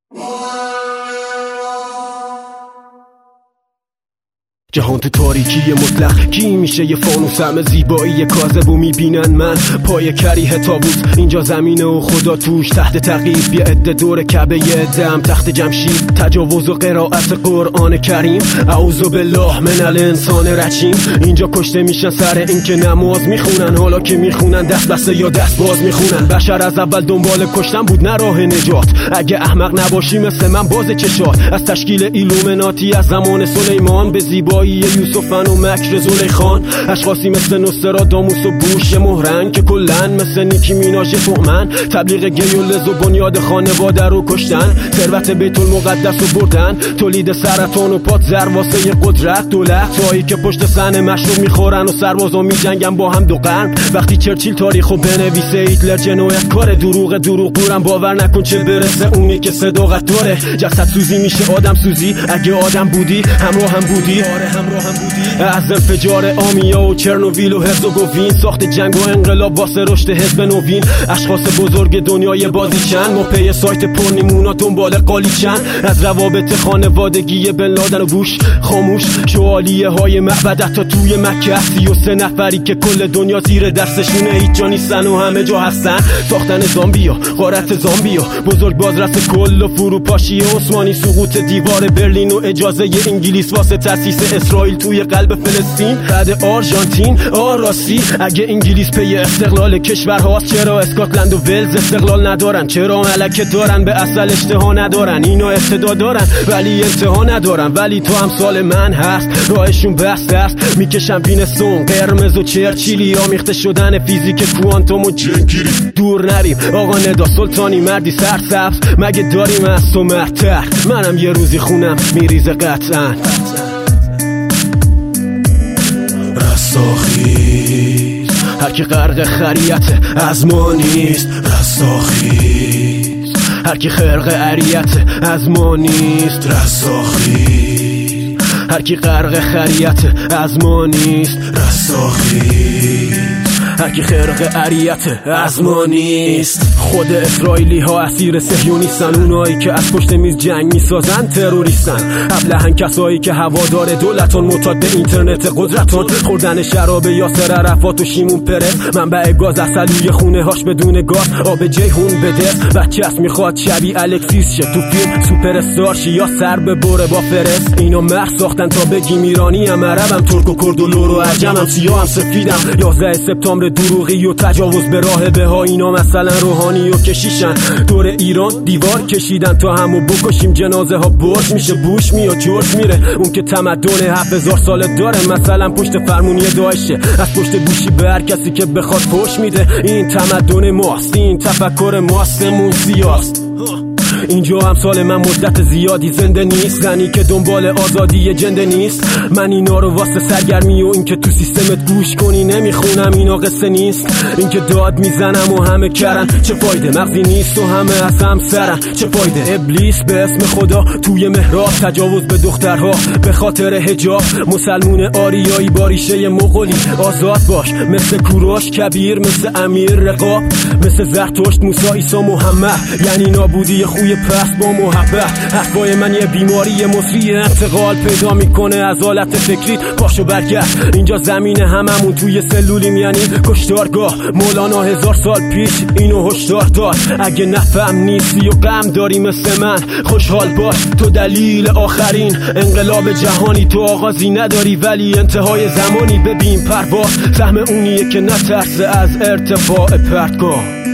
جهان تو تاریکی مطلق کی میشه یه فانوس همه زیبایی کاذب و میبینن من پای کریه تابوت اینجا زمینه و خدا توش تحت تعقیب یه عده دور کعبه یه عده هم تخت جمشید تجاوز و قرائت قرآن کریم اعوذ بالله من الانسان رجیم اینجا کشته میشن سر این که نماز میخونن حالا که میخونن دست بسته یا دست باز میخونن بشر از اول دنبال کشتن بود نه راه نجات اگه احمق نباشی مثل من باز چشات از تشکیل ایلومناتی از زمان سلیمان به زیبایی یوسفن و مکر زلیخان اشخاصی مثل نوستراداموس و بوش مهرنگ که کلن مثل نیکی میناژ تؤمن تبلیغ گی و لز و بنیاد خانواده رو کشتن ثروت بیت المقدس رو بردن تولید سرطان و پادزر واسه قدرت دولت تایی که پشت صحنه مشروب میخورن و سربازا میجنگن با هم دو قرن وقتی چرچیل تاریخو بنویسه هیتلر جنایتکار دروغ قورم باور نکن چه برسه اونی که صداقت داره جسد سوزی میشه آدم سوزی اگه آدم بودی همراه هم بودی از انفجار آمیا و چرنوبیل و هرزوگوین ساخت جنگ و انقلاب واسه رشد حزب نوین اشخاص بزرگ دنیای بازیچن ما پی سایت پرنیمونا دنبال قالیچن از روابط خانوادگی بن لادن و بوش خاموش شوالیه های معبدت تا توی مکه 33 نفری که کل دنیا زیر دستشونه هیچ جا نیستن و همه جا هستن ساختن زامبیا غارت زامبیا بزرگ بازرس کل و فروپاشی عثمانی سقوط دیوار برلین و اجازه انگلیس واسه تأسیس اسرائیل توی قلب فلسطین بعد آرژانتین راستی اگه انگلیس پی استقلال کشورهاست چرا اسکاتلند و ولز استقلال ندارن چرا ملکه دارن به اصل اشتها ندارن اینا ابتدا دارن ولی انتها ندارن ولی تو امثال من هست راهشون بسته است میکشن پینستون قرمز و چرچیلی آمیخته شدن فیزیک کوانتوم و جنگیری دور نریم آقا ندا سلطانی مردی سرسبز مگه داریم از تو مرتر منم یه روزی خونم میریزه قطعا رستاخیز هر کی غرق خریت از ما نیست رستاخیز هر کی خرق عریت از ما نیست رستاخیز هر کی غرق خریت از ما نیست رستاخیز هر کی خرق عریت از ما نیست خود اسرائیلی ها اسیر صهیونیستن اونایی که از پشت میز جنگ میسازن تروریستن ابلهن کسایی که هوادار دولتان معتاد به اینترنت قدرتان خوردن شراب یاسر عرفات و شیمون پرس منبع گاز عسلوی خونه هاش بدون گاز آب جیهون بده بچه‌ست میخواد شبیه الکسیس شه تو فیلم سوپر استار شی یا سر به بره با فرس اینا مر ساختن تا بگیم ایرانی ام عربم ترک و کرد و لور و عجمم سیاهم سفیدم 11 سپتامبر دروغی و تجاوز به راهبه ها اینا مثلا روحانی و کشیشن دور ایران دیوار کشیدن تا همو بکشیم جنازه ها برش میشه بوش میاد جورج میره اون که تمدن 7000 ساله داره مثلا پشت فرمونی داعشه از پشت گوشی به هر کسی که بخواد پشت میده این تمدن ماست این تفکر ماست موسیاست اینجا امثال من مدت زیادی زنده نیست زنی که دنبال آزادی جنده نیست من اینا رو واسه سرگرمی و این که تو سیستمت گوش کنی نمیخونم اینا قصه نیست این که داد میزنم و همه کرن چه فایده مغزی نیست و همه از هم سرن چه فایده ابلیس به اسم خدا توی محراب تجاوز به دخترها به خاطر حجاب مسلمون آریایی با ریشه مغولی آزاد باش مثل کوروش کبیر مثل امیر رقاب مثل زرتشت موسی عیسی محمد یعنی نابودی خوی پس با محبت حرفای من یه بیماری مصری انتقال پیدا میکنه از حالت فکری پاشو برگرد اینجا زمین هممون توی سلولیم یعنی کشتارگاه مولانا 1000 سال پیش اینو هشدار داد اگه نفهم نیستی و غم داری مثل من خوشحال باش تو دلیل آخرین انقلاب جهانی تو آغازی نداری ولی انتهای زمانی ببین پرواز سهم اونیه که نترسه از ارتفاع پرتگاه